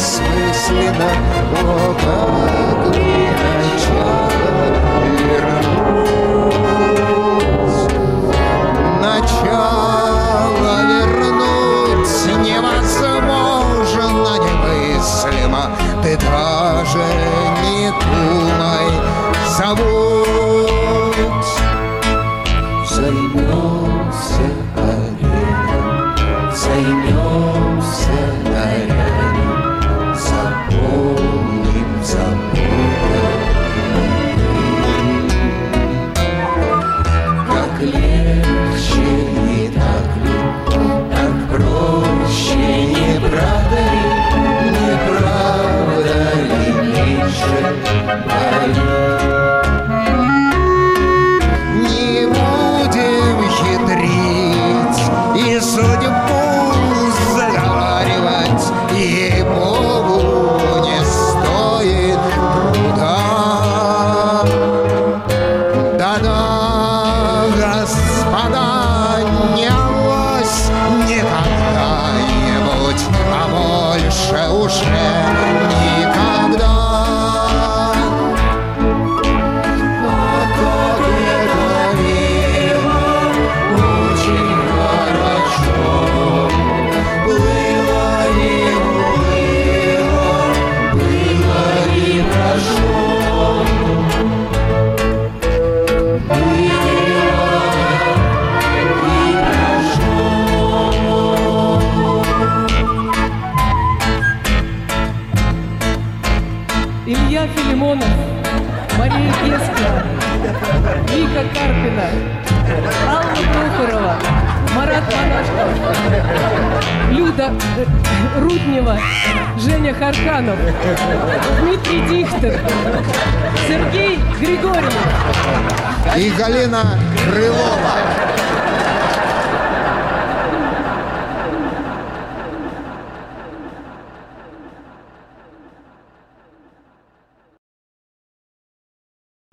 бессмысленно, о, как бы начало вернуть. Начало вернуть невозможно, немыслимо. Ты даже не думай забудь. Займемся ареной, займемся нарядом, заполним забудем. Как легче, не так ли, так проще, не правда ли, не правда ли, меньше боли. Не будем хитрить и судьбу заговаривать, ей-богу, не стоит труда. Да-да, господа, не авось никогда-нибудь, а больше уже никогда. Илья Филимонов, Мария Гескина, Вика Карпина, Алла Прохорова, Марат Монашков, Люда Руднева, Женя Харканов, Дмитрий Дихтер, Сергей Григорьев и Галина Крылова.